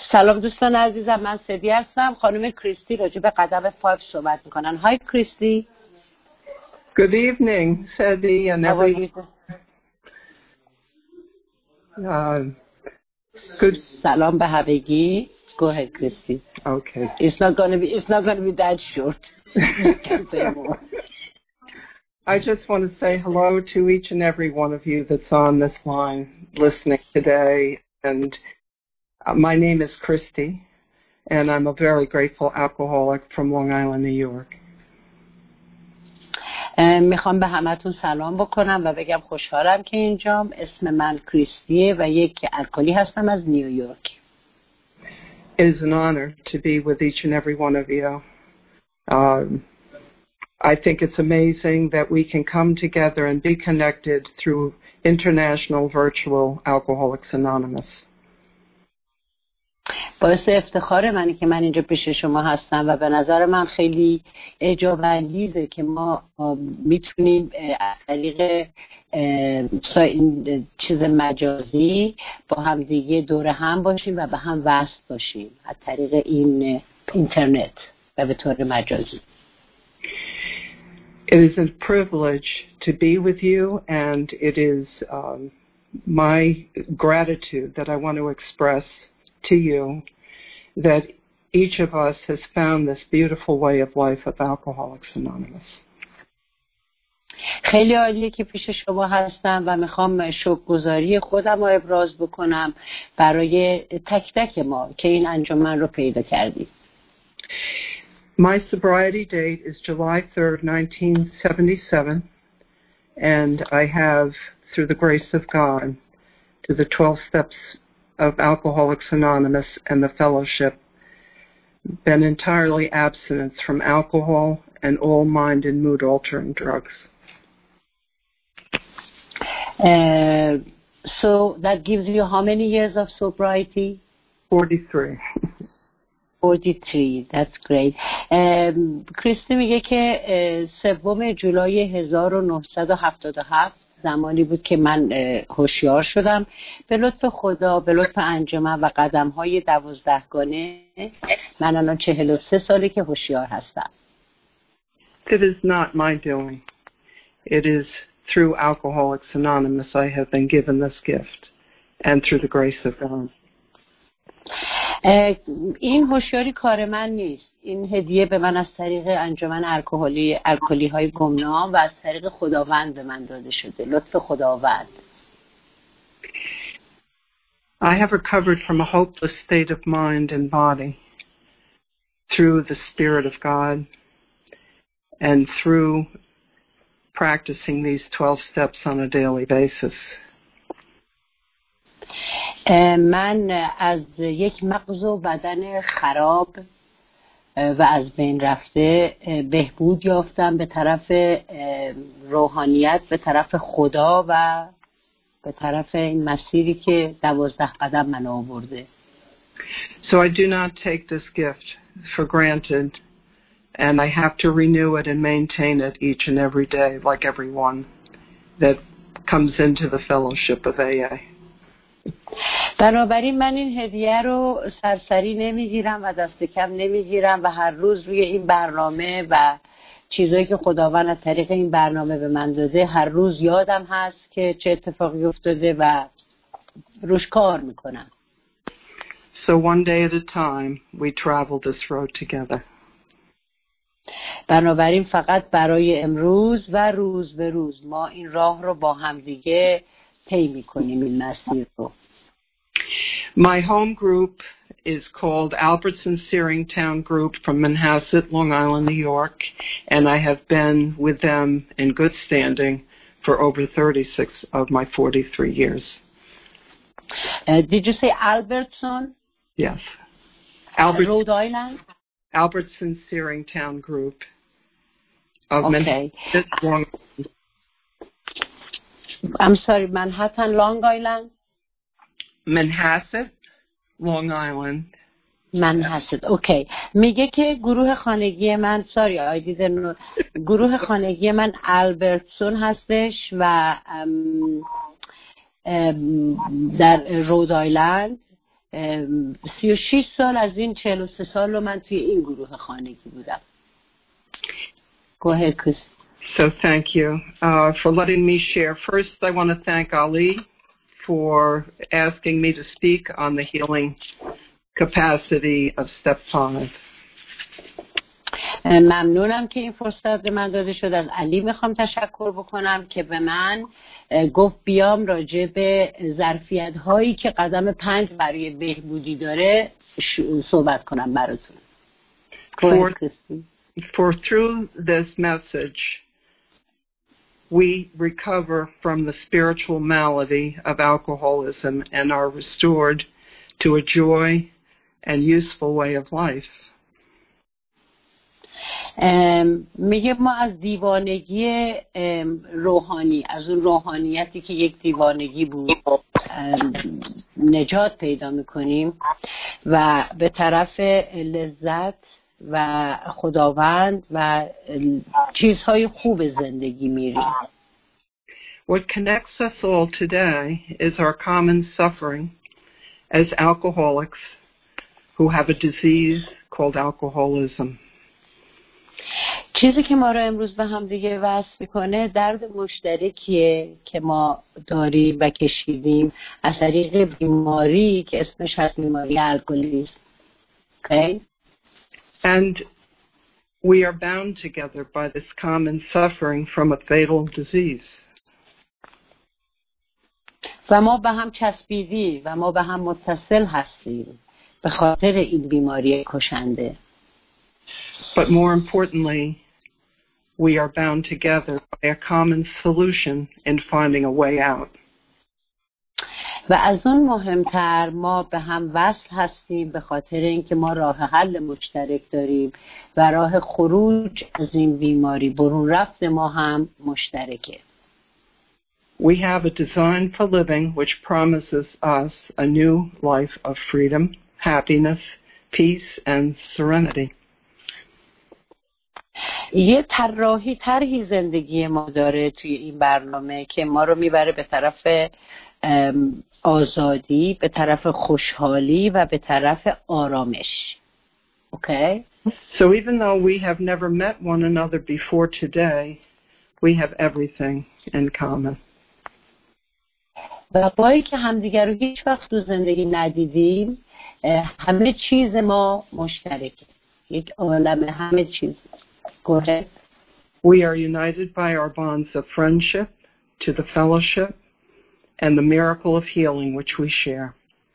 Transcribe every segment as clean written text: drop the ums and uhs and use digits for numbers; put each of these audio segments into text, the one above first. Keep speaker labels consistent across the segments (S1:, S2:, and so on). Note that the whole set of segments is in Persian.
S1: سلام دوستان عزیزم، من سدی هستم. خانم کریستی راجع به قدم 5 صحبت میکنن. های کریستی.
S2: Good evening, Sedi, and everyone. Good.
S1: سلام به همگی. Go ahead, Christy.
S2: Okay.
S1: It's not going to be that short. You can say more.
S2: I just want to say hello to each and every one of you that's on this line listening today. And my name is Christy, and I'm a very grateful alcoholic from Long Island, New York.
S1: میخوام به همتون سلام بکنم و بگم خوشحالم که اینجام. اسم من کریستیه و یک الکلی هستم از نیویورک.
S2: It is an honor to be with each and every one of you. I think it's amazing that we can come together and be connected through International Virtual Alcoholics Anonymous.
S1: باعث افتخار منه که من اینجا پیش شما هستم و به نظر من خیلی اعجاب انگیزه که ما میتونیم از طریق این چیز مجازی با هم دیگه دور هم باشیم و به هم وصل باشیم از طریق این اینترنت و به طور مجازی.
S2: It is a privilege to be with you, and it is my gratitude that I want to express to you that each of us has found this beautiful way of life of Alcoholics Anonymous.
S1: خیلی عالیه که پیش شما هستم و میخوام شکرگزاری خودم رو ابراز بکنم برای تک تک ما که این انجمن رو پیدا کردیم.
S2: My sobriety date is July 3rd, 1977, and I have, through the grace of God, to the 12 steps of Alcoholics Anonymous and the fellowship, been entirely abstinent from alcohol and all mind and mood altering drugs.
S1: So that gives you how many years of sobriety?
S2: 43.
S1: 43. That's great. کریستی میگه که 3 جولای 1977 زمانی بود که من هوشیار شدم. به لطف خدا، به لطف انجمن و قدم‌های 12گانه من الان 43 ساله که هوشیار هستم.
S2: It is not my doing. It is through Alcoholics Anonymous I have been given this gift and through the grace of God.
S1: این هوشیاری کار من نیست. این هدیه به من از طریق انجمن الکلی های گمنام و از طریق خداوند به من داده شده. لطف خداوند.
S2: I have recovered from a hopeless state of mind and body through the Spirit of God and through practicing these 12 steps on a daily basis.
S1: من از یک مغز و بدن خراب و از بین رفته بهبود یافتم به طرف روحانیت، به طرف خدا و به طرف این مسیری که 12 قدم من آورده.
S2: So I do not take this gift for granted, and I have to renew it and maintain it each and every day, like everyone that comes into the fellowship of AA.
S1: بنابراین من این هدیه رو سرسری نمیگیرم و دست کم نمیگیرم و هر روز روی این برنامه و چیزایی که خداوند از طریق این برنامه به من داده هر روز یادم هست که چه اتفاقی افتاده و روش کار میکنم.
S2: So one day at a time we travel this road together.
S1: بنابراین فقط برای امروز و روز به روز ما این راه رو با هم دیگه طی میکنیم، این مسیر رو.
S2: My home group is called Albertson Searingtown Group from Manhasset, Long Island, New York, and I have been with them in good standing for over 36 of my 43 years.
S1: Did you say Albertson?
S2: Yes.
S1: Rhode Island?
S2: Albertson Searingtown Group of
S1: Okay.
S2: Manhasset, Long Island.
S1: I'm sorry, Manhattan, Long Island?
S2: Manhasset, Long Island.
S1: Manhasset, okay. میگه که گروه خانگی من گروه خانگی من البرتسون هستش و در رود آیلند 36 سال از این 43 سال رو من توی این گروه خانگی بودم. Go ahead, Chris.
S2: So thank you for letting me share. First, I want to thank Ali for asking me to speak on the healing capacity of Step 5.
S1: ممنونم که این فرصت به من داده شد. از علی میخوام تشکر بکنم که به من گفت بیام راجع به ظرفیت هایی که قدم 5 برای بهبودی داره صحبت کنم براتون.
S2: For through this message we recover from the spiritual malady of alcoholism and are restored to a joy and useful way of life.
S1: میگه ما از دیوانگی روحانی، از اون روحانیتی که یک دیوانگی بود نجات پیدا میکنیم و به طرف لذت و خداوند و چیزهای خوب زندگی میریم.
S2: What connects us all today is our common suffering as alcoholics who have a disease called alcoholism.
S1: چیزی که ما رو امروز به هم دیگه وصل میکنه درد مشترکیه که ما داریم و کشیدیم از طریق بیماری که اسمش هست بیماری الکلیسم. Okay?
S2: And we are bound together by this common suffering from a fatal disease.
S1: و ما به هم چسبیدیم و ما به هم متصل هستیم به خاطر این بیماری کشنده.
S2: But more importantly, we are bound together by a common solution in finding a way out.
S1: و از اون مهمتر ما به هم وصل هستیم به خاطر اینکه ما راه حل مشترک داریم و راه خروج از این بیماری، برون رفت ما هم مشترکه.
S2: We have a design for living which promises us a new life of freedom, happiness, peace and serenity.
S1: یه طرحی زندگی ما داره توی این برنامه که ما رو میبره به طرف آزادی، به طرف خوشحالی و به طرف آرامش. Okay?
S2: So even though we have never met one another before today, we have everything in common.
S1: و با اینکه همدیگر رو هیچ وقت تو زندگی ندیدیم، همه چیز ما مشترکه. یک عالم همه چیز. Go ahead.
S2: We are united by our bonds of friendship to the fellowship and the miracle of healing which we share.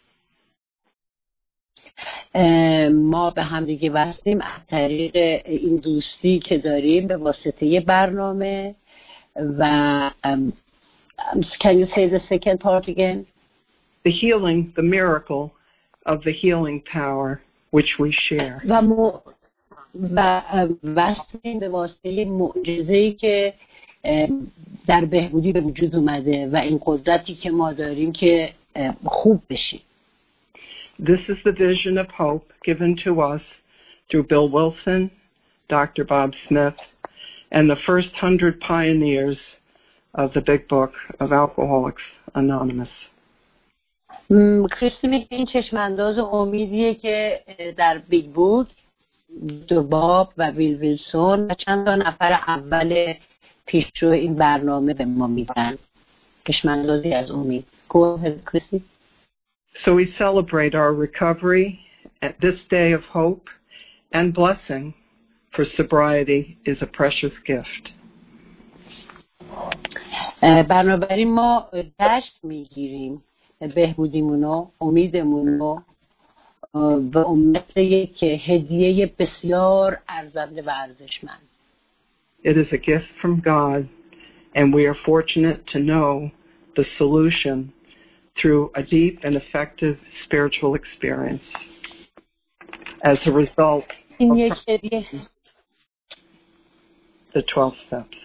S1: ما به هم دیگه وصلیم از طریق این دوستی که داریم به واسطه برنامه و can you say the second part again?
S2: The healing, the miracle of the healing power which we share.
S1: و وصلیم به واسطه معجزه‌ای که در بهبودی به وجود اومده و این قدرتی که ما داریم که خوب بشیم.
S2: This is the vision of hope given to us through Bill Wilson, Dr. Bob Smith, and the first 100 pioneers of the big book of Alcoholics Anonymous.
S1: کریستی میگه این چشمانداز امیدیه که در بیگ بوک دو باب و ویل ویلسون و چند تا نفر اول پیشرو این برنامه به ما میدن. چشماندازی از امید. Go ahead, Christy.
S2: So we celebrate our recovery at this day of hope and blessing, for sobriety is a precious gift.
S1: بنابراین ما جشن میگیریم بهبودیمونو، امیدمونو و امید یک هدیه بسیار ارزنده و ارزشمند.
S2: It is a gift from God and we are fortunate to know the solution through a deep and effective spiritual experience. As a result of the 12 steps.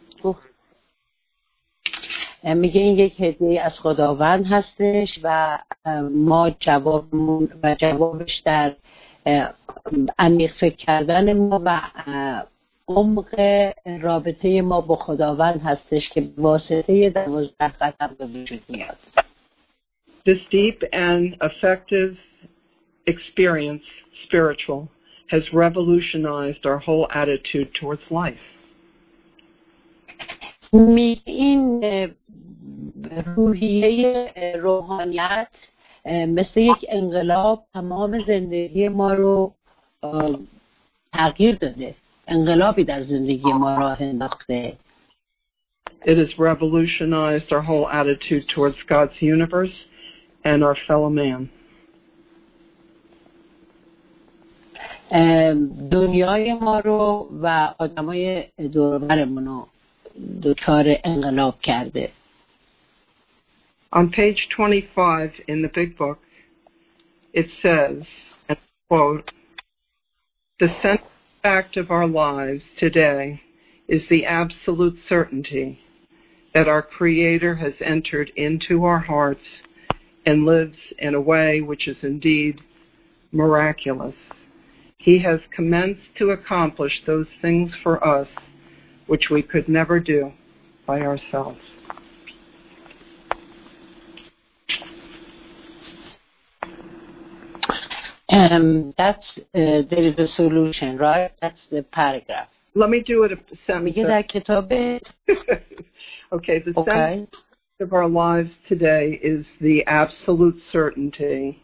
S1: میگه این یک هدیه از خداوند هستش و ما جوابش در عمیق فکر کردن ما و عمق رابطه ما با خداوند هستش که واسطه 12 قدم به وجود میاد.
S2: This deep and effective experience, spiritual, has revolutionized our whole attitude towards life.
S1: این روحیه روحانیت مثل یک انقلاب تمام زندگی ما رو تغییر داده. انقلابی در زندگی ما راه انداخته.
S2: It has revolutionized our whole attitude towards God's universe and our fellow man.
S1: دنیای ما رو و آدمای دور و برمون رو دچار انقلاب کرده.
S2: On page 25 in the big book, it says, and I quote, "The central fact of our lives today is the absolute certainty that our Creator has entered into our hearts and lives in a way which is indeed miraculous. He has commenced to accomplish those things for us which we could never do by ourselves."
S1: There is a solution, right? That's the paragraph.
S2: Let me do it a sentence.
S1: میگه در کتاب
S2: Okay, the sentence of our lives today is the absolute certainty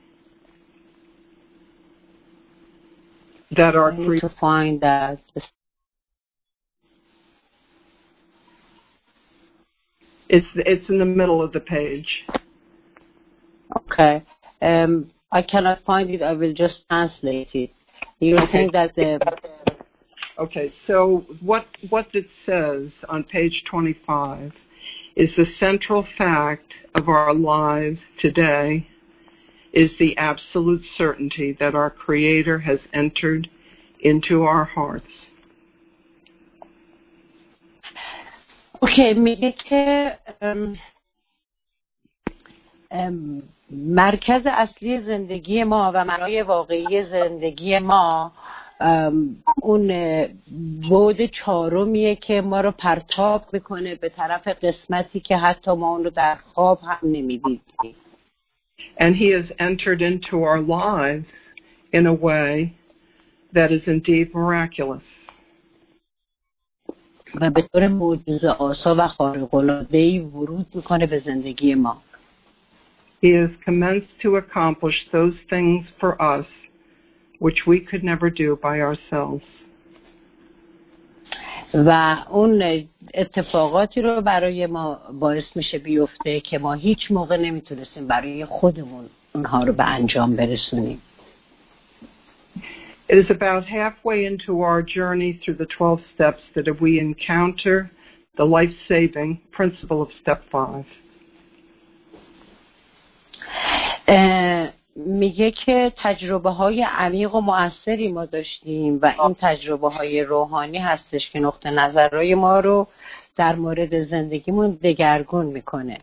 S2: that our
S1: to find that.
S2: It's in the middle of the page.
S1: Okay. I cannot find it. I will just translate it. You're saying that the...
S2: Okay, so what it says on page 25 is the central fact of our lives today is the absolute certainty that our Creator has entered into our hearts.
S1: Okay, میگه که مرکز اصلی زندگی ما و معنای واقعی زندگی ما اون بعد چهارمیه که ما رو پرتاب میکنه به طرف قسمتی که حتی ما اون رو در خواب هم نمیدیدیم.
S2: And He has entered into our lives in a way that is indeed miraculous.
S1: و به طور معجزه‌آسا و خارق‌العاده‌ای ورود میکنه به زندگی ما.
S2: He has commenced to accomplish those things for us which we could never do by ourselves.
S1: و اون اتفاقاتی رو برای ما باعث میشه بیفته که ما هیچ موقع نمیتونستیم برای خودمون اونها رو به انجام برسونیم.
S2: It is about halfway into our journey through the 12 steps that we encounter the life-saving principle of step 5.
S1: میگه که تجربه‌های عمیق و مؤثری ما داشتیم و این تجربه‌های روحانی هستش که نقطه نظرهای ما رو در مورد زندگیمون دگرگون میکنه.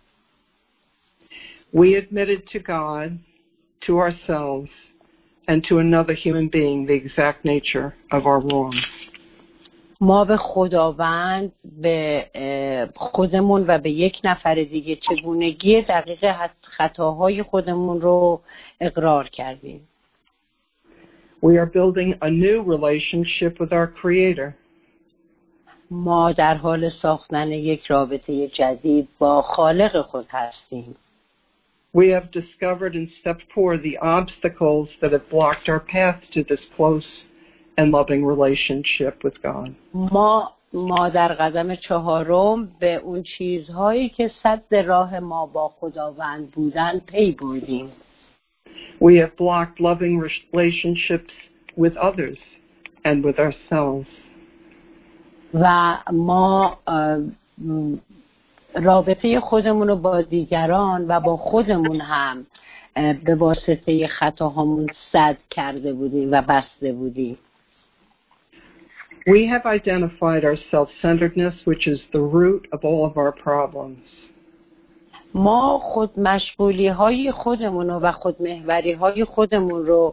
S2: We admitted to God, to ourselves, and to another human being the exact nature of our wrongs.
S1: ما به خداوند، به خودمون و به یک نفر دیگه چگونگی دقیق خطاهای خودمون رو اقرار کردیم.
S2: We are building a new relationship with our Creator.
S1: ما در حال ساختن یک رابطه جدید با خالق خود هستیم.
S2: We have discovered in step 4 the obstacles that have blocked our path to this close and loving relationship with God.
S1: ما در قدم 4 به اون چیزهایی که سد راه ما با خداوند بودن پی بردیم.
S2: We have blocked loving relationships with others and with ourselves.
S1: و ما رابطه خودمون رو با دیگران و با خودمون هم به واسطه خطاهامون سد کرده بودیم و بسته بودیم.
S2: We have identified our self-centeredness, which is the root of all of our problems.
S1: ما خودمشغولی‌های خودمون و خودمحوری‌های خودمون رو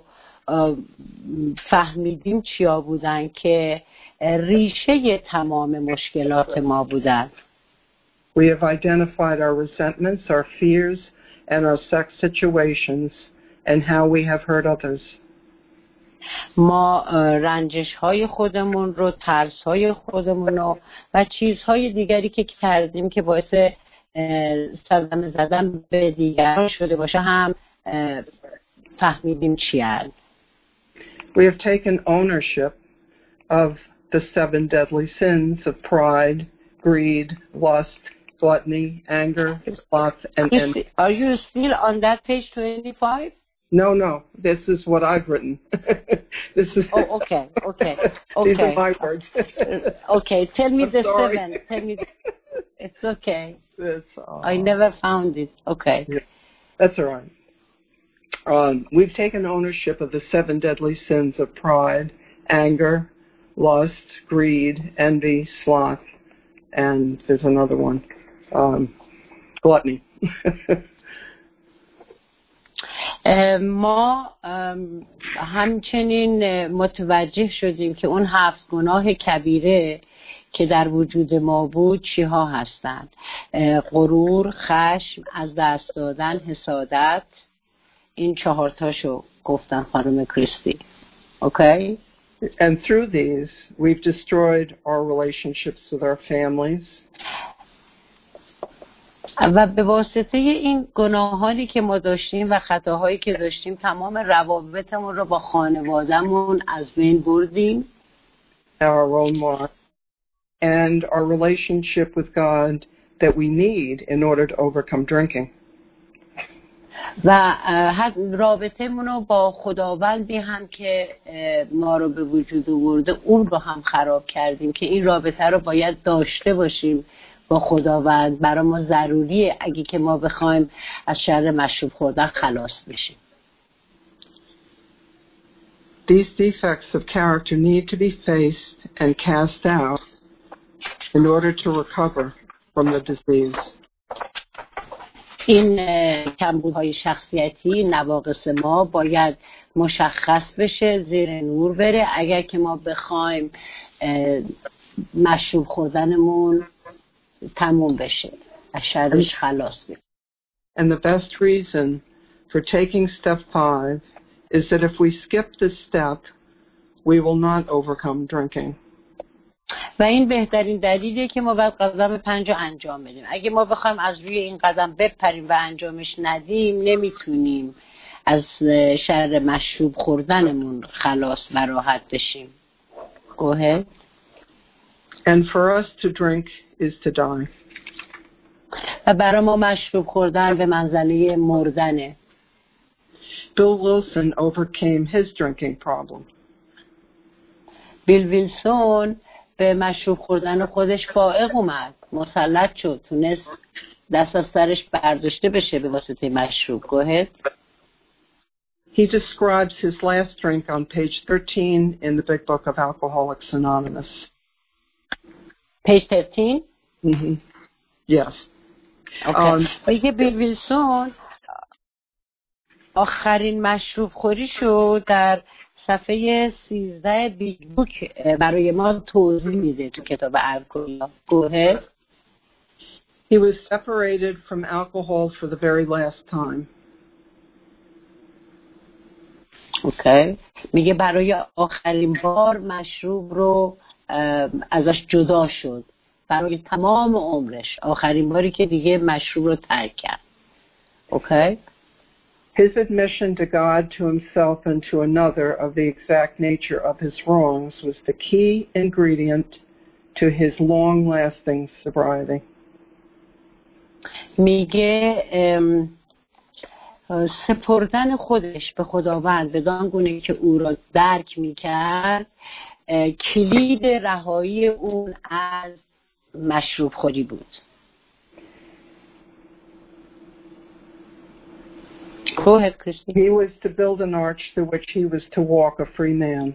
S1: فهمیدیم چیا بودن که ریشه تمام مشکلات ما بودن.
S2: We have identified our resentments, our fears, and our sex situations and how we have hurt others.
S1: ما رنجش های خودمون رو، ترس های خودمون رو و چیزهای دیگری که کردیم که باعث صدمه زدن به دیگران شده باشه هم فهمیدیم چی هست.
S2: We have taken ownership of the 7 deadly sins of pride, greed, lust, gluttony, anger, sloth, and envy.
S1: Are you still on that page 25?
S2: No. This is what I've written. This is.
S1: Oh, okay.
S2: These are my words.
S1: Okay, tell me
S2: I'm
S1: the
S2: sorry.
S1: 7. Tell me. It's okay. I
S2: I
S1: never found it. Okay.
S2: Yeah, that's all right. We've taken ownership of the 7 deadly sins of pride, anger, lust, greed, envy, sloth, and there's another one, gluttony.
S1: ما همچنین متوجه شدیم که اون 7 گناه کبیره که در وجود ما بود چیها هستند؟ غرور، خشم، از دست دادن، حسادت. این 4 تاشو گفتن خانم کریستی. Okay?
S2: And through these, we've destroyed our relationships with our families.
S1: و به واسطه این گناهانی که ما داشتیم و خطاهایی که داشتیم تمام روابطمون رو با خانوادهمون از بین بردیم.
S2: Our own life and our relationship with God that we need in order to overcome drinking.
S1: و رابطمون رو با خداوندی هم که ما رو به وجود آورده اون رو هم خراب کردیم که این رابطه رو باید داشته باشیم با خداوند. برای ما ضروریه اگه که ما بخوایم از شر مشروب خوردن خلاص بشیم.
S2: These defects of character need to be faced and cast out in order to recover from the disease.
S1: این کمبودهای شخصیتی، نواقص ما باید مشخص بشه، زیر نور بره اگر که ما بخوایم مشروب خوردنمون تموم بشه، از شرش خلاص بشه.
S2: And the best reason for taking step 5 is that if we skip this step, we will not overcome drinking.
S1: و این بهترین دلیلیه که ما باید قدم 5 رو انجام بدیم. اگه ما بخوایم از روی این قدم بپریم و انجامش ندیم نمیتونیم از شر مشروب خوردنمون خلاص و راحت بشیم. Go ahead.
S2: And for us to drink is to die.
S1: و برای ما مشروب خوردن به منزله مردنه.
S2: Bill Wilson overcame his drinking problem.
S1: بیل ویلسون به مشروب خوردن خودش فائق اومد، مسلط شد، تونست دست از سرش برداشته بشه به واسطه مشروب. Go ahead.
S2: He describes his last drink on page 13 in the Big Book of Alcoholics Anonymous.
S1: Page 13?
S2: Mm-hmm. Yes.
S1: Okay. میگه بیل ویلسون آخرین مشروب خوریشو در صفحه 13 بیگ بوک برای ما توضیح میده تو کتاب الکل. Go ahead.
S2: He was separated from alcohol for the very last time.
S1: Okay. میگه برای آخرین بار مشروب رو ازش جدا شد. برای تمام عمرش آخرین باری که دیگه مشروب رو ترک کرد. Okay.
S2: His admission to God, to himself, and to another of the exact nature of his wrongs was the key ingredient to his long-lasting sobriety.
S1: میگه سپردن خودش به خداوند بدان گونه که او را درک میکرد کلید رهایی اون از مشروب خوری بود. Go ahead, Christy.
S2: He was to build an arch through which he was to walk a free man.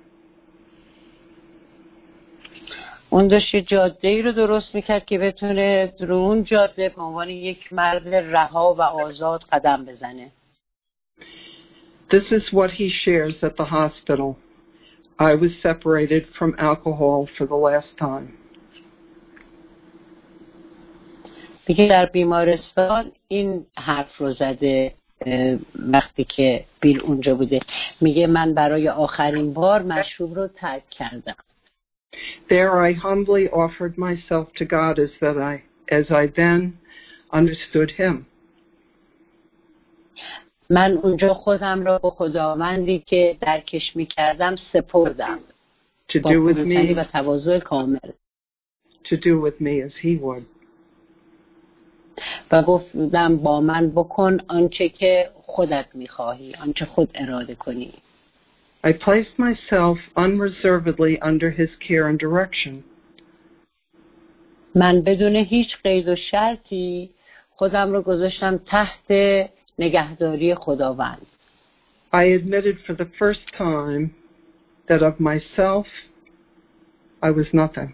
S1: اون داشت جاده‌ای رو درست میکرد که بتونه در اون جاده به عنوان یک مرد رها و آزاد قدم بزنه.
S2: This is what he shares at the hospital. I was separated from alcohol for the last time.
S1: میگه در بیمارستان این حرف رو زده وقتی که بیل اونجا بوده. میگه من برای آخرین بار مشروب رو ترک کردم.
S2: There I humbly offered myself to God as I then understood him.
S1: من اونجا خودم را به خداوندی که درکش میکردم سپردم
S2: To
S1: با
S2: do with
S1: فروتنی و
S2: me,
S1: تواضع کامل
S2: to do with me as he would.
S1: و گفتم با من بکن آنچه که خودت میخواهی، آنچه خود اراده کنی.
S2: I placed myself unreservedly under his care and direction.
S1: من بدون هیچ قید و شرطی خودم رو گذاشتم تحت نگهداری خداوند.
S2: I admitted for the first time that of myself I was nothing.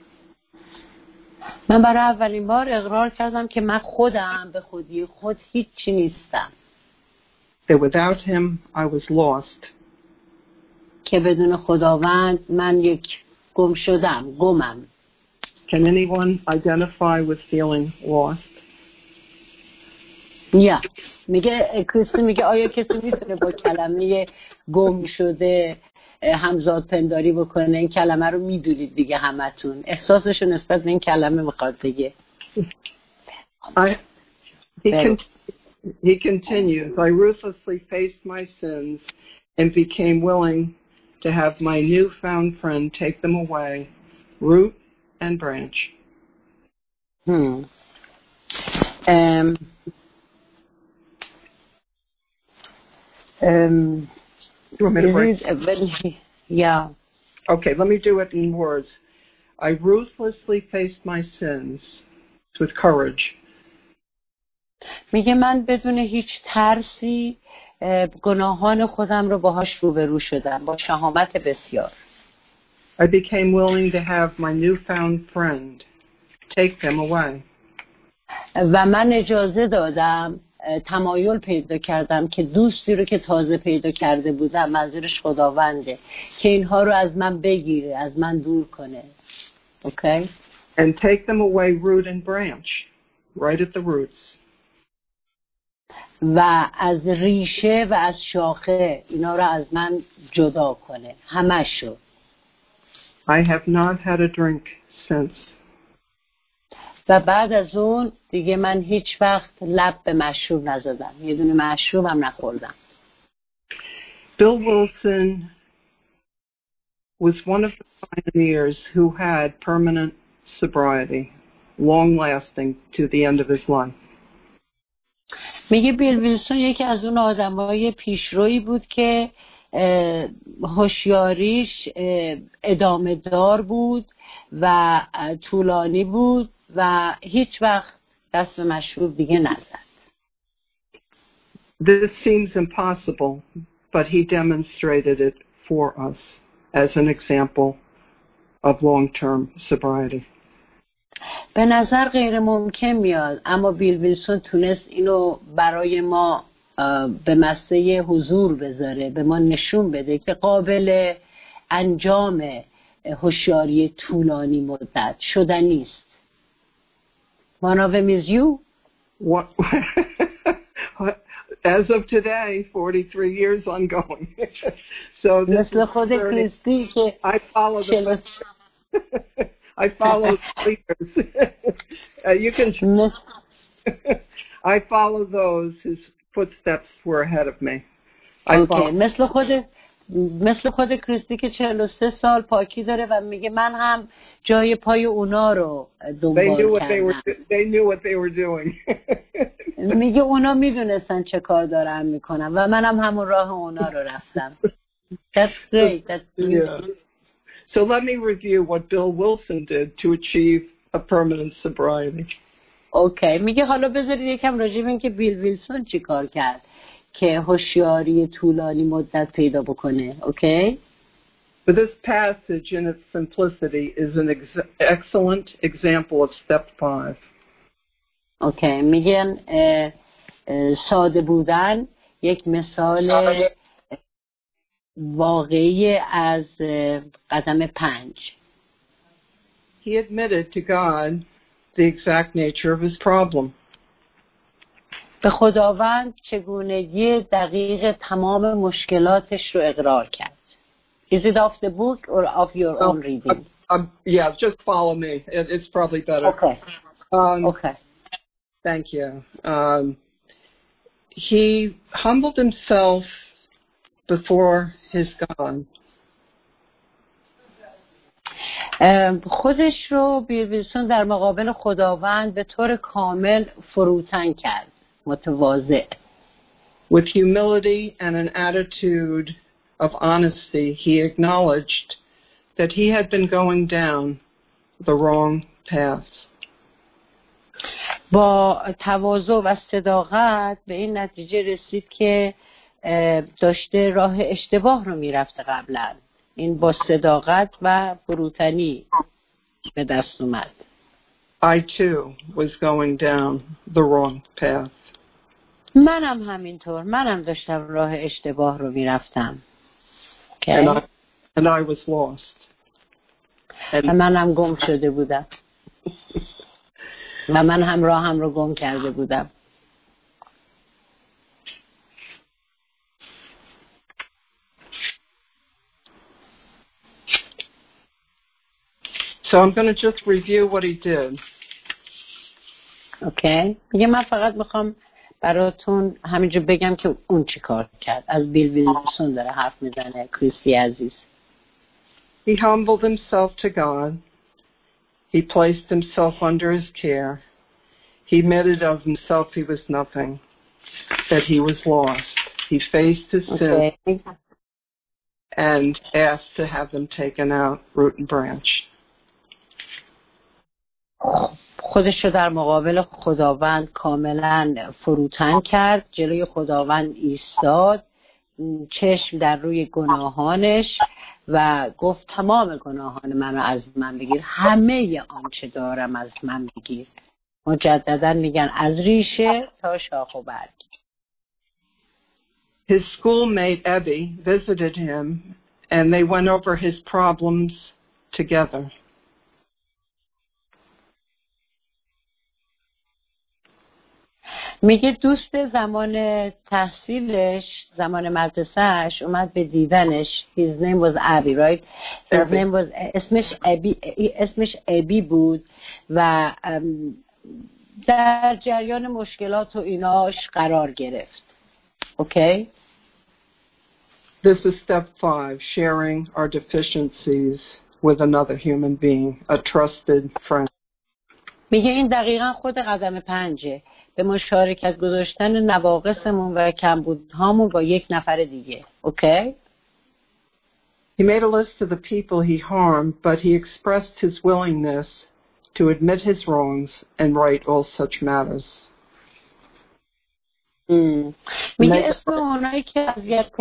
S1: من برای اولین بار اقرار کردم که من خودم به خودی خود هیچی نیستم.
S2: That without him I was lost.
S1: که بدون خداوند من یک گم شدم، گمم.
S2: Can anyone identify with feeling lost?
S1: یا میگه کریستی میگه آیا کسی میتونه با کلمه گم شده همزاد پنداری بکنه؟ این کلمه رو میدونید دیگه همتون، احساسشو نسبت به این کلمه میخواد بگه.
S2: He continues, I ruthlessly faced my sins and became willing to have my newfound friend take them away, root and branch. You want me to break?
S1: Yeah.
S2: Okay, let me do it in words. I ruthlessly faced my sins with courage.
S1: میگه من بدون هیچ ترسی گناهان خودم رو باهاش روبرو شدم با شهامت بسیار.
S2: I became willing to have my newfound friend take them away.
S1: و من اجازه دادم، تمایل پیدا کردم که دوستی رو که تازه پیدا کرده بودم، منظورش خداونده، که اینها رو از من بگیره، از من دور کنه. Okay?
S2: And take them away root and branch, right at the roots.
S1: و از ریشه و از شاخه اینا رو از من جدا کنه، همشو.
S2: I have not had a drink since.
S1: و بعد از اون دیگه من هیچ وقت لب به مشروب نزدم، یه دونه مشروب هم نخوردم.
S2: Bill Wilson was one of the pioneers who had permanent sobriety, long-lasting to the end of his life.
S1: میگه بیل ویلسون یکی از اون آدمای پیشرویی بود که هوشیاریش ادامه دار بود و طولانی بود و هیچ وقت دست به مشروب دیگه نزد.
S2: This seems impossible, but he demonstrated it for us as an example of long-term sobriety.
S1: به نظر غیر ممکن میاد، اما بیل ویلسون تونست اینو برای ما به مسته حضور بذاره، به ما نشون بده که قابل انجام هوشیاری طولانی مدت شدنی است. One of them is you.
S2: As of today, 43 years ongoing. So this
S1: مثل خود کریستی که
S2: I follow the leaders. You can. I follow those whose footsteps were ahead of me.
S1: Okay. مثل خود کریستی که 43 سال پاکی داره و میگه من هم جای پای اونا رو دنبال کردم.
S2: They knew what they were doing.
S1: میگه اونا میدونستن چه کار دارن میکنن و منم همون راه اونا رو رفتم. That's great. That's beautiful.
S2: Yeah. So let me review what Bill Wilson did to achieve a permanent sobriety.
S1: Okay. میگه حالا بذارید یکم راجع به این که بیل ویلسون چی کار کرد که هوشیاری طولانی مدت پیدا بکنه. Okay?
S2: But this passage in its simplicity is an excellent example of step 5.
S1: Okay. میگن ساده بودن یک مثال واقعی از قدم 5.
S2: He admitted to God the exact nature of his problem.
S1: به خداوند چگونگی دقیق تمام مشکلاتش رو اقرار کرد. Is it off the book or of your own reading?
S2: Yeah, just follow me. It's probably better.
S1: Okay. Okay.
S2: Thank you. He humbled himself before his God.
S1: خودش رو بیرسون در مقابل خداوند به طور کامل فروتن کرد. متواضع.
S2: With humility and an attitude of honesty, he acknowledged that he had been going down the wrong path.
S1: با تواضع و صداقت به این نتیجه رسید که داشته راه اشتباه رو میرفته قبلا. این با صداقت و فروتنی به دست اومد.
S2: I too was going down the wrong path.
S1: منم همینطور. منم داشتم راه اشتباه رو میرفتم. Okay.
S2: And I was lost.
S1: و منم گم شده بودم. و من هم راهم رو گم کرده بودم.
S2: So I'm going to just review what he did.
S1: Okay. میگه من فقط میخوام براتون همینجور بگم که اون چی کار کرد. از بیل ویلسون داره حرف میزنه. کریستی عزیز.
S2: He humbled himself to God. He placed himself under his care. He admitted of himself he was nothing, that he was lost. He faced his sin and asked to have them taken out, root and branch.
S1: خودش رو در مقابل خداوند کاملا فروتن کرد. جلوی خداوند ایستاد. چشم در روی گناهانش و گفت تمام گناهان منو از من بگیر. همه آنچه دارم از من بگیر. مجددا میگن از ریشه تا شاخ و برگ.
S2: His schoolmate Ebby visited him and they went over his problems together.
S1: میگه دوست زمان تحصیلش، زمان مدرسهش اومد به دیدنش. His name was Abby, right? His name was اسمش ابی بود و در جریان مشکلات و ایناش قرار گرفت. Okay?
S2: This is step 5, sharing our deficiencies with another human being, a trusted friend.
S1: میگه این دقیقاً خود قدم 5، به مشارکت گذاشتن نواقصمون و کمبودهامون با یک نفر دیگه. Okay?
S2: He made a list of the people he harmed, but he expressed his willingness to admit his wrongs and right all such matters.
S1: میگه اسم اونایی که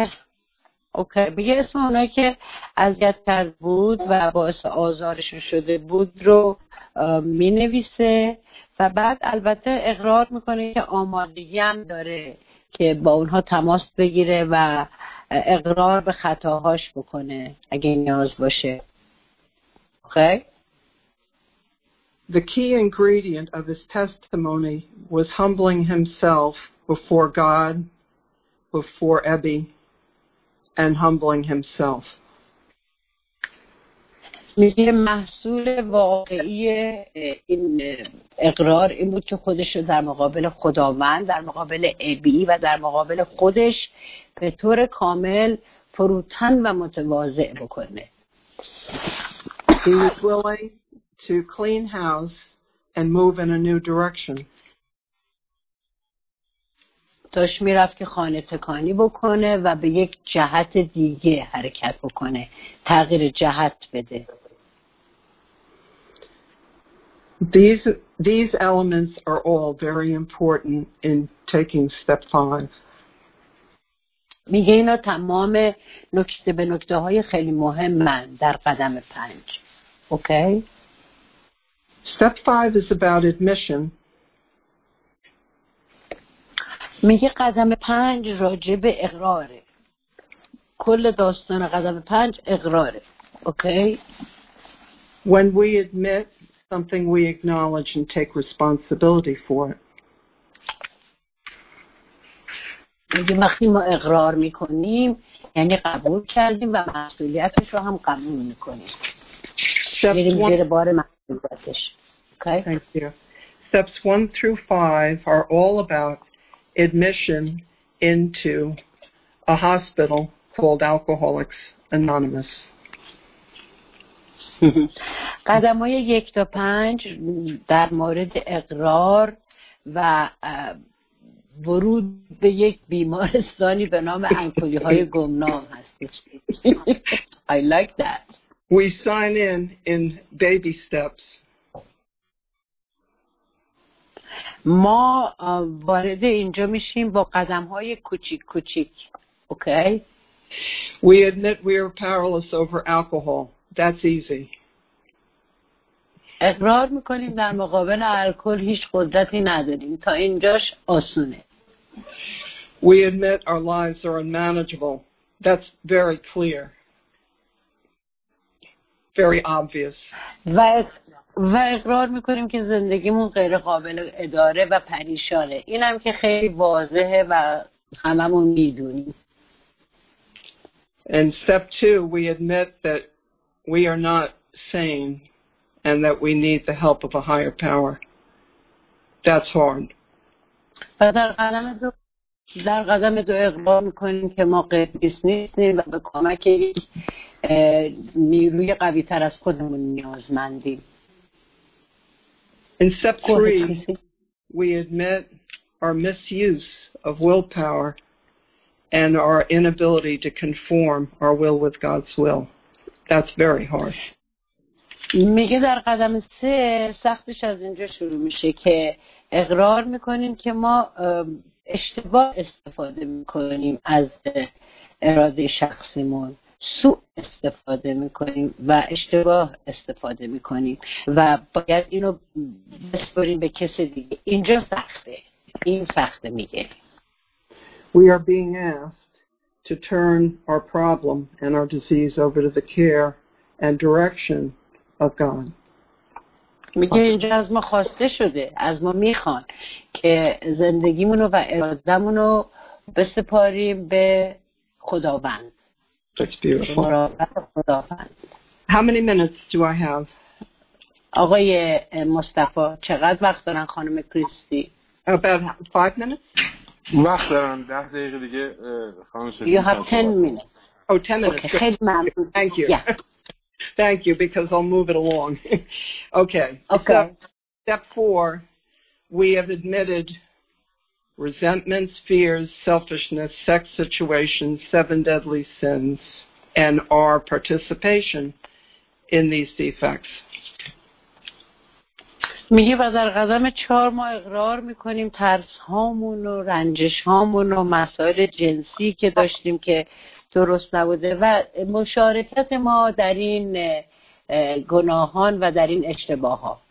S1: اذیت کرد بود و باعث آزارشون شده بود رو می نویسه و بعد البته اقرار میکنه که آمادگی هم داره که با اونها تماس بگیره و اقرار به خطاهاش بکنه اگه نیاز باشه. Okay?
S2: The key ingredient of his testimony was humbling himself before God, before Ebby, and humbling himself.
S1: میگه محصول واقعی این اقرار این بود که خودش رو در مقابل خداوند، در مقابل ابی و در مقابل خودش به طور کامل فروتن و متواضع بکنه.
S2: He was willing to clean house and move in a new direction.
S1: داشت میرفت که خانه تکانی بکنه و به یک جهت دیگه حرکت بکنه، تغییر جهت بده.
S2: These elements are all very important in taking step 5.
S1: میگه اینا تمام نکته به نکته های خیلی مهمن در قدم 5. Okay?
S2: Step 5 is about admission.
S1: میگه قدم 5 راجع به اقراره. کل داستان قدم 5 اقراره. Okay?
S2: When we admit something we acknowledge and take responsibility for it.
S1: وقتی ما اقرار میکنیم یعنی قبول کردیم و مسئولیتش رو هم قبول میکنیم. بریم بار مسئولیتش. Okay?
S2: Thank you. Steps 1 through 5 are all about admission into a hospital called Alcoholics Anonymous.
S1: قدم‌های 1 تا 5 در مورد اقرار و ورود به یک بیمارستانی به نام الکلی‌های گمنام هستش. I like that.
S2: We sign in baby steps.
S1: ما وارد اینجا میشیم با قدم‌های کوچیک کوچیک. Okay?
S2: We admit we are powerless over alcohol. That's easy.
S1: اقرار میکنیم در مقابل الکل هیچ قدرتی نداریم. تا اینجاش آسونه.
S2: We admit our lives are unmanageable. That's very clear. Very obvious.
S1: و اقرار میکنیم که زندگیمون غیر قابل اداره و پریشانه. اینم که خیلی واضحه و هممون میدونیم.
S2: In step 2, we admit that we are not sane and that we need the help of a higher power. That's hard.
S1: و در قدم دو اقرار میکنیم که ما قدیس نیستیم و به کمک یک نیروی قوی تر از خودمون نیازمندیم.
S2: In step 3, we admit our misuse of willpower and our inability to conform our will with God's will. That's very hard.
S1: میگه در قدم 3 سختش از اینجا شروع میشه که اقرار میکنیم که ما اشتباه استفاده میکنیم از اراده شخصیمون، سوء استفاده میکنیم و اشتباه استفاده میکنیم و باید اینو بسپاریم به کسی دیگه. اینجا سخته. این سخته میگه.
S2: We are being asked to turn our problem and our disease over to the care and direction of God.
S1: میگه اینجا از ما خواسته شده، از ما میخوان که زندگیمونو و ارادهمونو بسپاریم به خداوند.
S2: That's beautiful.
S1: خداوند.
S2: How many minutes do I have?
S1: آقای مصطفی چقدر وقت دارن خانم کریستی؟
S2: About 5 minutes?
S3: وقت دارن 10 دقیقه دیگه خانم کریستی.
S1: You have 10 minutes.
S2: Oh, 10 minutes.
S1: Okay. خیلی ممنون.
S2: Thank you.
S1: Yeah.
S2: Thank you, because I'll move it along. Okay. Step 4, we have admitted resentments, fears, selfishness, sex situations, 7 deadly sins, and our participation in these defects.
S1: میگه و در قدم 4 ما اقرار میکنیم ترس هامون و رنجش هامون و مسائل جنسی که داشتیم که درست نبوده و مشارکت ما در این گناهان و در این اشتباه ها.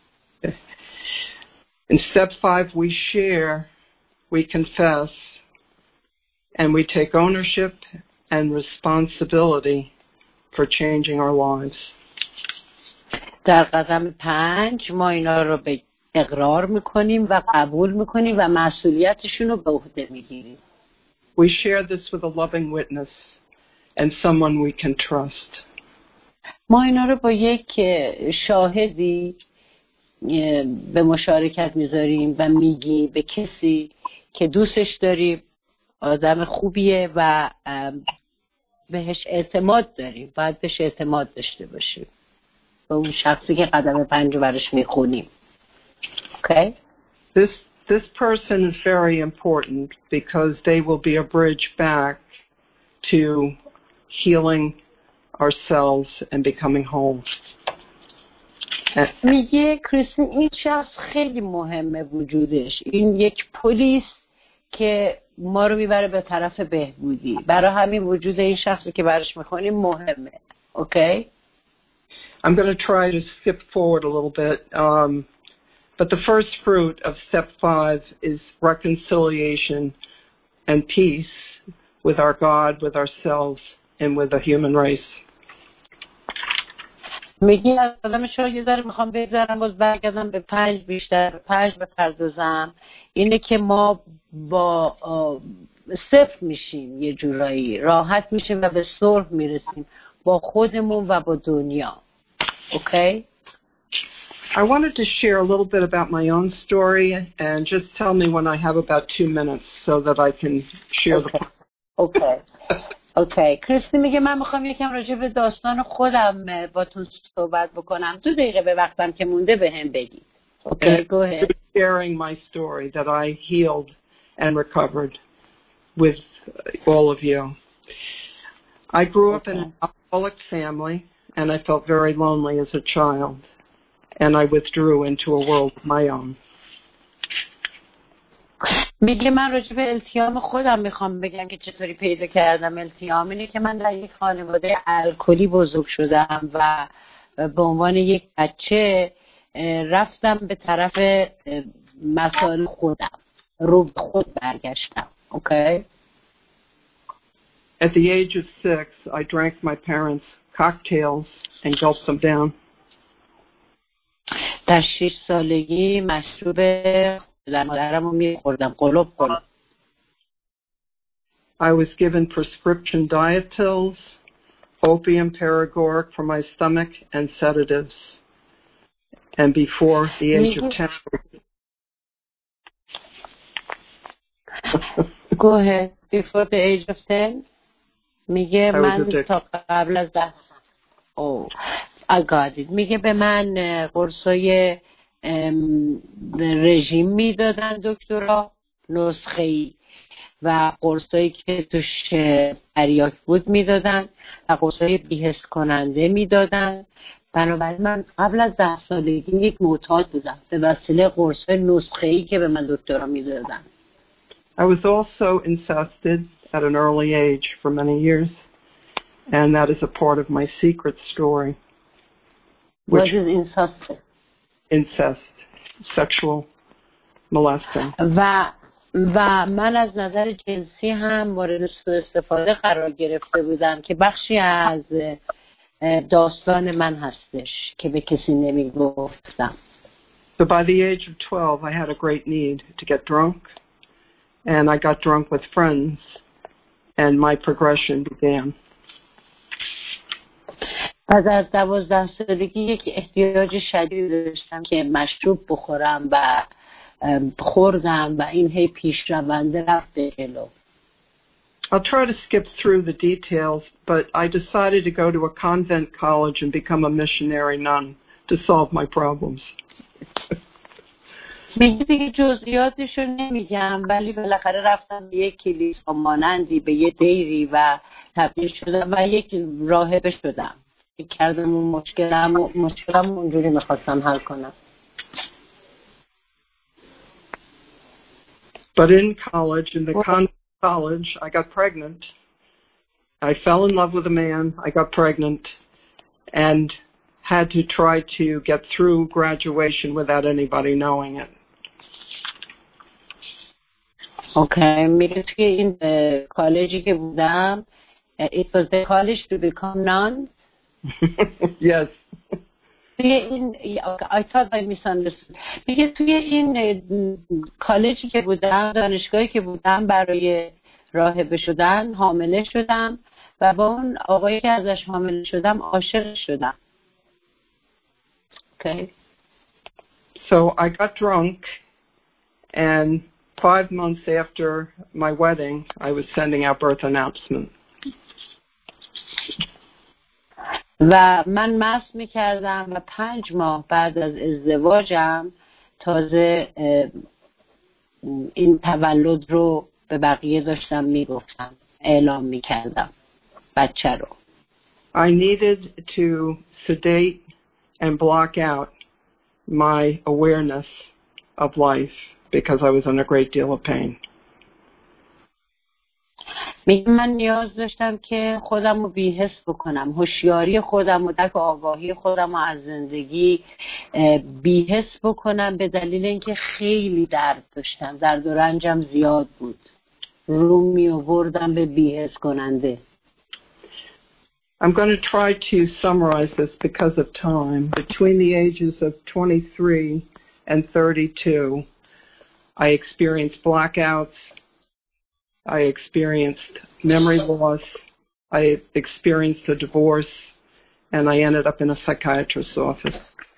S2: In step 5 we share, we confess, and we take ownership and responsibility for changing our lives.
S1: در قدم 5 ما اینا رو به اقرار میکنیم و قبول میکنیم و مسئولیتشون رو به عهده میگیریم.
S2: We share this with a loving witness and someone we can trust.
S1: ما اینا رو با یک شاهدی به مشارکت میذاریم و میگیم به کسی که دوستش داریم، آدم خوبیه و بهش اعتماد داریم. باید بهش اعتماد داشته باشیم. به اون شخصی که قدم 5 برش میخونیم. Okay?
S2: This person is very important because they will be a bridge back to healing ourselves and becoming whole.
S1: میگه کریستی این شخص خیلی مهمه وجودش. این یک پلیس که ما رو میبره به طرف بهبودی. برای همین وجود این شخصی که برش میخونیم مهمه. Okay?
S2: I'm going to try to skip forward a little bit. But the first fruit of step 5 is reconciliation and peace with our God, with ourselves, and with the human race.
S1: میگی از آدم شاید داره میخوام بگذارم باز برگردم به 5 بیشتر 5 بپردازم. اینه که ما با صفر میشیم، یه جورایی راحت میشیم و به صلح میرسیم با خودمون و با دنیا. اوکی؟
S2: I wanted to share a little bit about my own story and just tell me when I have about 2 minutes so that I can share the
S1: اوکی. کریستی میگه من میخوام یکم راجع به داستان خودم با تو صحبت بکنم. 2 دقیقه به وقتم که مونده به هم بگی. Okay, go ahead.
S2: Sharing my story that I healed and recovered with all of you. I grew up in an alcoholic family and I felt very lonely as a child. And I withdrew into a world of my own.
S1: میگه من راجع به التیام خودم میخوام بگم که چطوری پیدا کردم التیام. اینه که من در یک خانواده الکلی بزرگ شدم و به عنوان یک بچه رفتم به طرف مسائل خودم، رو به خود برگشتم. اوکی؟
S2: At the age of 6, I drank my parents' cocktails and gulped them down.
S1: در 6 سالگی مشروب مادرم رو میخوردم قلوب.
S2: I was given prescription diet pills, opium paregoric for my stomach, and sedatives. And before the age of 10...
S1: Go ahead. Before the age of 10? میگه من تا قبل از 10. I got it. میگه به من قرصای رژیم میدادن دکترها، نسخه‌ای، و قرصایی که توش تریاک بود میدادن و قرصای بی‌حس کننده میدادن. بنابراین من قبل از 10 سالگی یک معتاد بودم به وسیله قرصای نسخه‌ای که به من دکترها میدادن.
S2: I was also incested at an early age for many years, and that is a part of my secret story.
S1: What is incest?
S2: Incest, sexual molesting.
S1: و من از نظر جنسی هم مورد سوء استفاده قرار گرفته بودم که بخشی از داستان من هستش که به کسی نمیگفتم.
S2: So by the age of 12, I had a great need to get drunk, and I got drunk with friends, and my progression began.
S1: از 12 سالگی یک احتیاج شدید داشتم که مشروب بخورم و خوردم و این هی پیش رونده رفت به جلو.
S2: I'll try to skip through the details, but I decided to go to a convent college and become a missionary nun to solve my problems.
S1: میگه دیگه جزئیاتش رو نمیگم، ولی بالاخره رفتم به یک کلیسا مانندی، به یه دیری و تبدیل شدم و یک راهبه شدم. کردم اون مشکلم اونجوری میخواستم حل کنم.
S2: But in college, in the convent college, I got pregnant. I fell in love with a man, I got pregnant, and had to try to get through graduation without anybody knowing it.
S1: Okay, میگه توی این کالجی که بودم, it was the college to become nun?
S2: Yes.
S1: I thought I misunderstood. میگه توی این کالجی که بودم, دانشگاهی که بودم, برای راهبه شدن حامله شدم و با اون آقایی که ازش حامله شدم عاشق شدم. Okay.
S2: So I got drunk, and 5 months after my wedding, I was sending out birth announcements.
S1: و من مست میکردم و 5 ماه بعد از ازدواجم تازه این تولد رو به بقیه داشتم میگفتم, اعلام میکردم بچه رو.
S2: I needed to sedate and block out my awareness of life because I was in a great deal of pain.
S1: من نیاز داشتم که خودم رو بی‌حس بکنم, هوشیاری خودم و درک آگاهی خودم رو از زندگی بی‌حس بکنم, به دلیل اینکه خیلی درد داشتم, درد و رنجم زیاد بود, رو می آوردم به بی‌حس کننده.
S2: I'm going to try to summarize this because of time. Between the ages of 23 and 32, I experienced blackouts. I experienced memory loss. I experienced a divorce, and I ended up in a psychiatrist's office.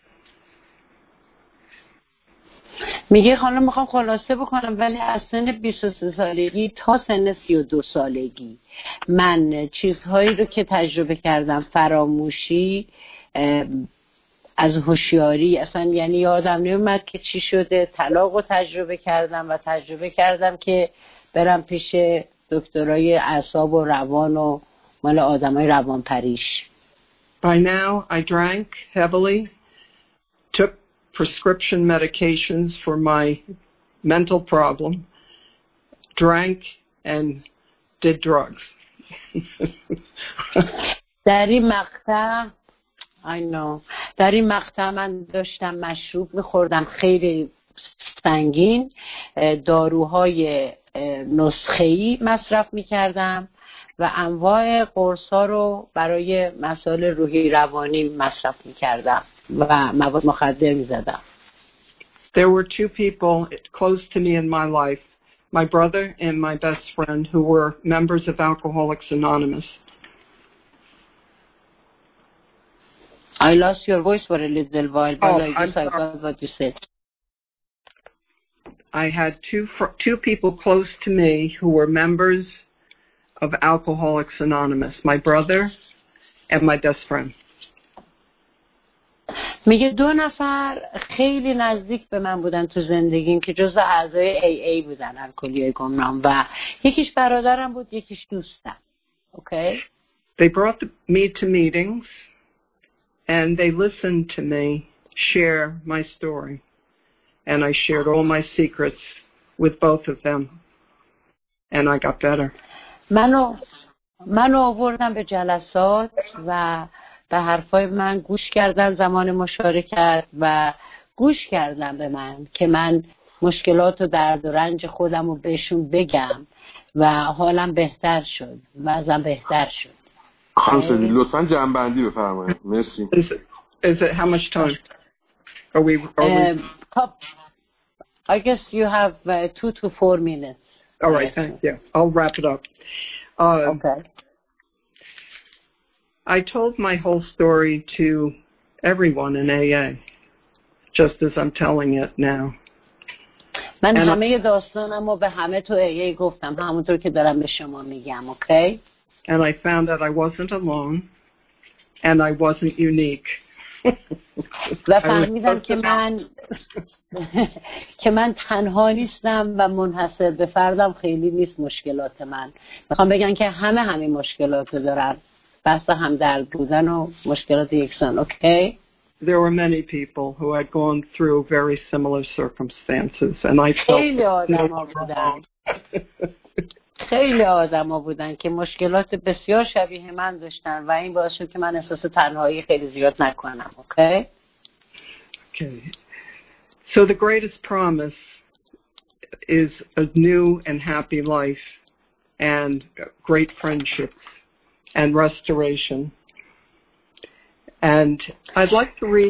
S1: میگه خانم میخوام خلاصه بکنم ولی از سن 23 سالگی تا سن 32 سالگی من چیزهایی رو که تجربه کردم، فراموشی، از هوشیاری، اصلا یعنی یادم نمیاد که چی شده، طلاق رو تجربه کردم و تجربه کردم که برم پیش دکترای اعصاب و روان و مال آدمای روانپریش.
S2: By now I drank heavily, took prescription medications for my mental problem, drank and did drugs.
S1: در این مقطع من داشتم مشروب میخوردم خیلی سنگین، داروهای نسخه‌ای مصرف میکردم و انواع قرصا رو برای مسائل روحی روانی مصرف میکردم و مواد مخدر میزدم.
S2: There were two people close to me in my life, my brother and my best friend, who were members of Alcoholics Anonymous.
S1: I lost your voice for a little while, but I guess I got what you said.
S2: I had two people close to me who were members of Alcoholics Anonymous, my brother and my best friend.
S1: میگه 2 نفر خیلی نزدیک به من بودن تو زندگیم که جزو اعضای AA بودن، الکلی گمنام، و یکیش برادرم بود، یکیش دوستم. Okay?
S2: They brought me to meetings and they listened to me share my story. And I shared all my secrets with both of them. And I got better.
S1: منو آوردن به جلسات و به حرفای من گوش کردن زمان مشارکت و گوش کردن به من که من مشکلات و درد و رنج خودم رو بهشون بگم و حالم بهتر شد، وضعم بهتر شد.
S3: خانم لطفاً جمع‌بندی بفرمایید. مرسی.
S2: Is it how much time? Are we
S1: I guess you have 2 to 4 minutes.
S2: All right, thank you. I'll wrap it up.
S1: Okay.
S2: I told my whole story to everyone in AA, just as I'm telling it now.
S1: من همه داستانمو به همه تو AA گفتم همونطور که دارم به شما میگم. Okay?
S2: And I found that I wasn't alone and I wasn't unique.
S1: و فهمیدم که من تنها نیستم و منحصر به فردم خیلی نیست مشکلات من. میخوام بگم که همین مشکلات رو دارن، بحث همدرد بودن و مشکلات یکسان. اوکی؟
S2: There were many people who had gone through very similar circumstances and I felt
S1: خیلی آدما بودن که مشکلات بسیار شبیه من داشتن و این باعث شد که من احساس تنهایی خیلی زیاد نکنم. اوکی؟
S2: Okay. So the greatest promise is a new and happy life and great friendships and restoration. And I'd like to read.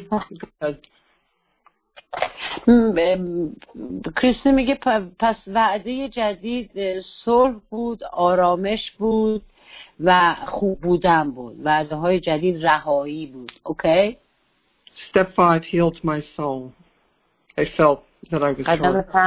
S1: کریستین میگه پس وعده جدید صلح بود، آرامش بود و خوب بودن بود. وعده های جدید رهایی بود. اوکی؟
S2: Step 5 healed my soul. I felt that I was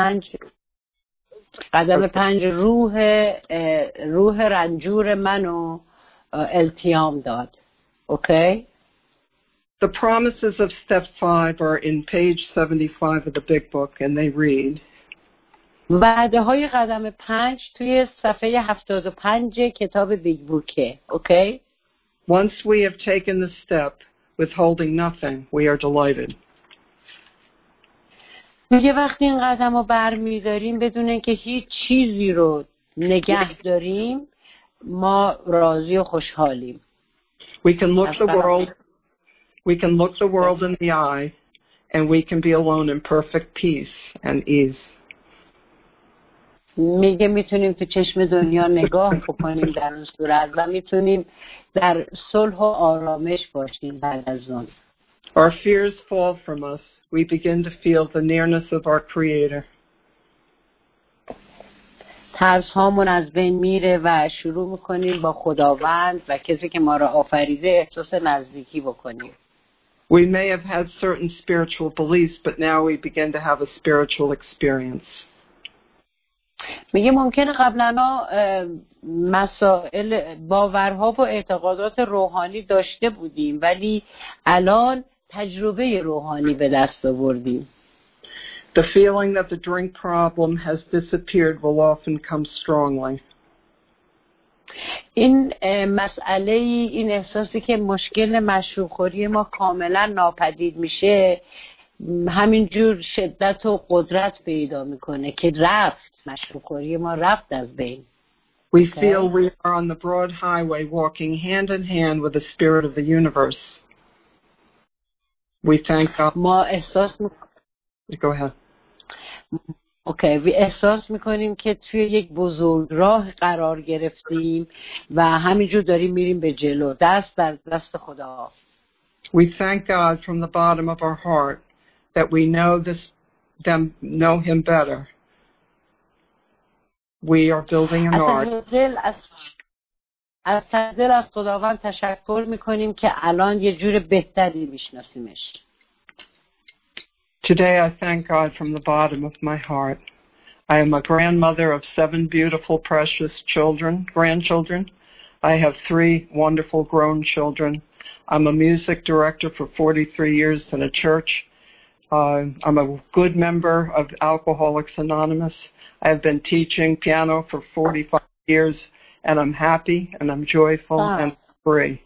S1: قدم 5 روح رنجور منو التیام داد. اوکی؟
S2: The promises of step 5 are in page 75 of the big book and they read.
S1: وعده های قدم 5 توی صفحه 75 کتاب بیگ بوکه. اوکی؟
S2: Once we have taken the step withholding nothing, we are delighted.
S1: میگه وقتی این قدم رو برمیداریم بدون اینکه هیچ چیزی رو نگه داریم ما راضی و خوشحالیم.
S2: We can look the world in the eye and we can be alone in perfect peace and ease.
S1: میگه میتونیم تو چشم دنیا نگاه بکنیم در اون صورت و میتونیم در صلح و آرامش باشیم بعد از اون.
S2: Our fears fall from us. We begin to feel the nearness of our Creator.
S1: ترس هامون از بین میره و شروع میکنیم با خداوند و کسی که ما را آفریده احساس نزدیکی بکنیم.
S2: We may have had certain spiritual beliefs, but now we begin to have a spiritual experience.
S1: میگه ممکنه قبلا مسائل باورها و اعتقادات روحانی داشته بودیم ولی الان تجربه روحانی به دست آوردیم.
S2: The feeling that the drink problem has disappeared will often come strongly.
S1: این مسئله این احساسی که مشکل مشروب خوری ما کاملا ناپدید میشه همینجور شدت و قدرت پیدا میکنه که رفت مشروب خوری ما رفت از بین.
S2: We feel we are on the broad highway walking hand in hand with the spirit of the universe. We thank God.
S1: ما احساس
S2: Go ahead.
S1: احساس میکنیم که توی یک بزرگراه قرار گرفتیم و همینجور داریم میریم به جلو دست در دست خدا.
S2: We thank God from the bottom of our heart that we know him better. We are building an art.
S1: از دل از خداوند تشکر میکنیم که الان یه جور بهتری میشناسیمش.
S2: Today I thank God from the bottom of my heart. I am a grandmother of 7 beautiful, precious grandchildren. I have 3 wonderful grown children. I'm a music director for 43 years in a church. I'm a good member of Alcoholics Anonymous. I have been teaching piano for 45 years, and I'm happy, and I'm joyful, and free.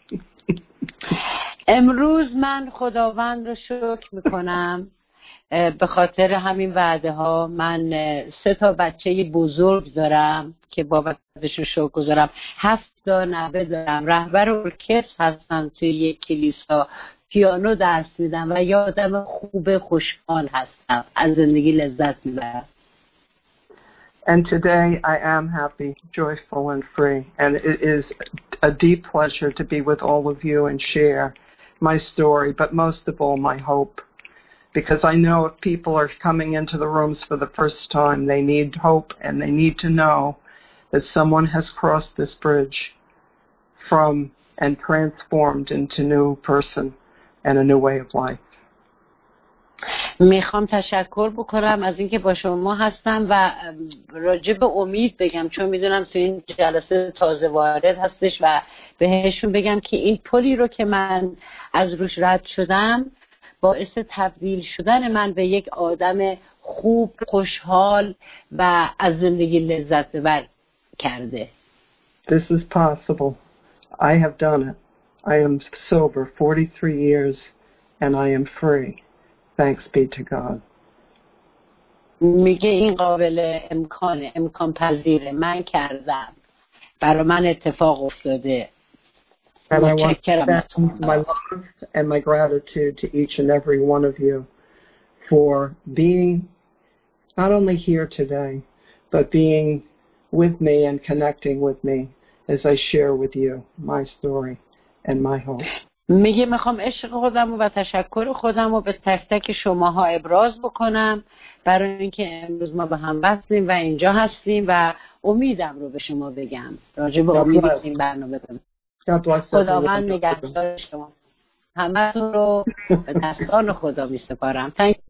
S1: امروز من خداوند رو شکر میکنم به خاطر همین وعده ها. من 3 بچه بزرگ دارم که بابتشون شکر گذارم. 7 نوه دارم. رهبر ارکستر هستم توی یک کلیسا. پیانو درس میدم و یه آدم خوب خوشحال هستم. از زندگی لذت میبرم.
S2: And today I am happy, joyful, and free. And it is a deep pleasure to be with all of you and share my story, but most of all my hope. Because I know if people are coming into the rooms for the first time, they need hope and they need to know that someone has crossed this bridge from and transformed into a new person and a new way of life.
S1: میخوام تشکر بکنم از اینکه با شما هستم و راجع به امید بگم، چون میدونم تو این جلسه تازه وارد هستش و بهشون بگم که این پلی رو که من از روش رد شدم باعث تبدیل شدن من به یک آدم خوب، خوشحال و از زندگی لذت ببر کرده.
S2: This is possible. I have done it. I am sober 43 years and I am free. Thanks be to God.
S1: میگه این قابل امکانه، امکان پذیره. من کردم، برای من اتفاق افتاده.
S2: And I want to extend my love and my gratitude to each and every one of you for being not only here today, but being with me and connecting with me as I share with you my story and my hope.
S1: میگه میخوام عشق خودم و تشکر خودم رو به تک تک شماها ابراز بکنم برای اینکه امروز ما به هم وصلیم و اینجا هستیم و امیدم رو به شما بگم راجع به امید این برنامه بگم. خداوند نگهدار شما همه رو به دستان خدا می سپارم.